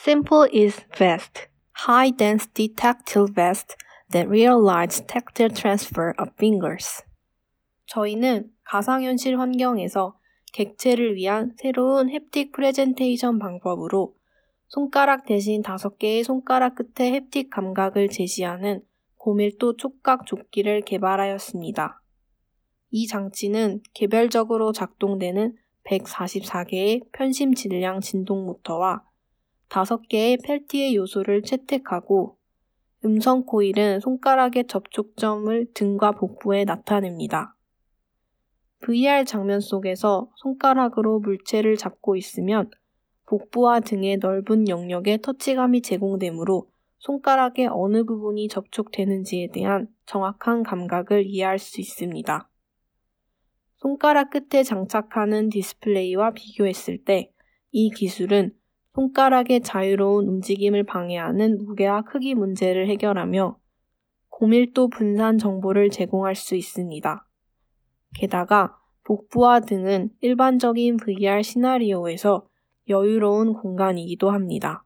Simple is fast. High-density tactile vest that realizes tactile transfer of fingers. 저희는 가상현실 환경에서 객체를 위한 새로운 햅틱 프레젠테이션 방법으로 손가락 대신 5개의 손가락 끝에 햅틱 감각을 제시하는 고밀도 촉각 조끼를 개발하였습니다. 이 장치는 개별적으로 작동되는 144개의 편심 질량 진동 모터와 5개의 펠티의 요소를 채택하고 음성 코일은 손가락의 접촉점을 등과 복부에 나타냅니다. VR 장면 속에서 손가락으로 물체를 잡고 있으면 복부와 등의 넓은 영역에 터치감이 제공되므로 손가락의 어느 부분이 접촉되는지에 대한 정확한 감각을 이해할 수 있습니다. 손가락 끝에 장착하는 디스플레이와 비교했을 때 이 기술은 손가락의 자유로운 움직임을 방해하는 무게와 크기 문제를 해결하며 고밀도 분산 정보를 제공할 수 있습니다. 게다가 복부와 등은 일반적인 VR 시나리오에서 여유로운 공간이기도 합니다.